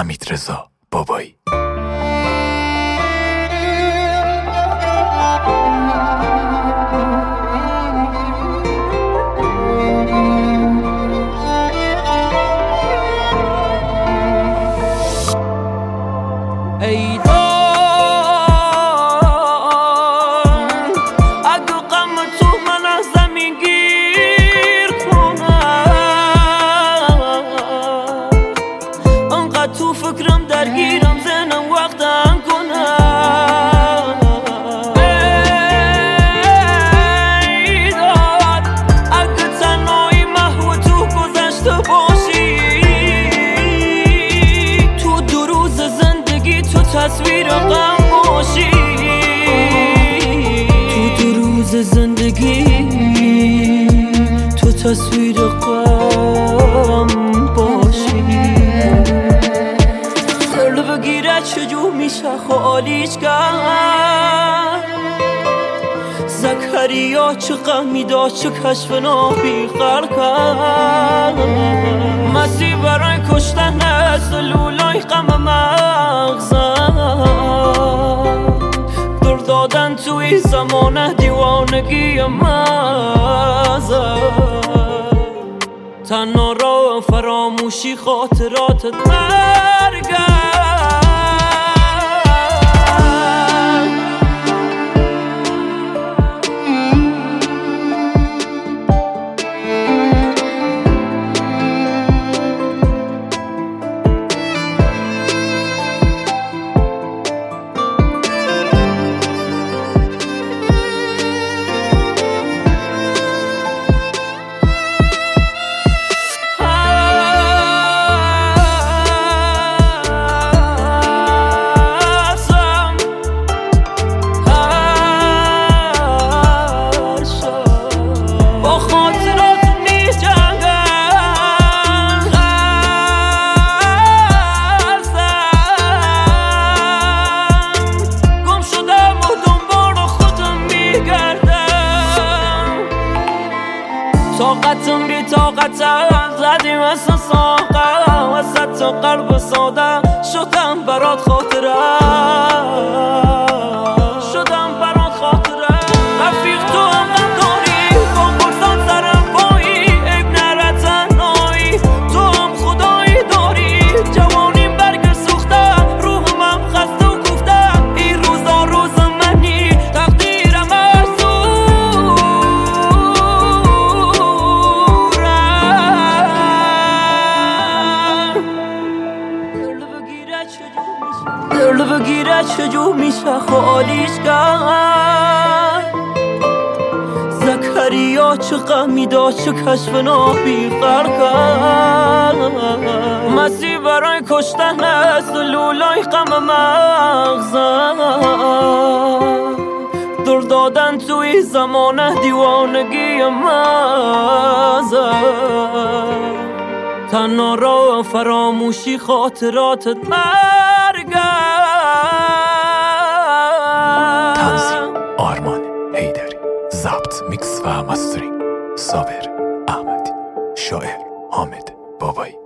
حمیدرضا بابایی. ای اگه غم تو من از زمین گیر کنم، انقدر تو فکرم درگیرم ذهنم وقتم کنم. ای داد اگه تنهایی محو تو گذشته باشی، تو دو روز زندگی تو تصویر غم باشی، تو دو روز زندگی تو تصویر غم باشی. دل بگیره چجور میشه خالیش کرد، زکریا چه غمی داشت چه کشف نابی خلق کرد. مسیح برای کشتن سلولای غم مغزم، دور دادن توی زمان دیوانگی مزم. تنها راه فراموشی خاطراتت مرگم. طاقتم بی طاقتم زدیم اصلا ساقم، وسط تا قلب ساده شدم برات خاطرم، شدم برات خاطرم. رفیق تو هم غم داری با برسان سرم پایی، عیب نره تنهایی تو هم خدایی داری. جوانیم برگ سوخته روحم هم خسته و کوفته، این روزا روز منی تقدیرم دل بگیره چجور میشه خالیش کرد. زکریا چه غمی داشت چه کشف نابی خلق کرد. مسیح برای کشتن سلولای غم مغزم، دور دادن توی زمان دیوانگی مزم. تنها راه فراموشی خاطراتت مرگم. تنظیم آرمان حیدری، ضبط میکس و مسترینگ صابر احمدی، شاعر حامد بابایی.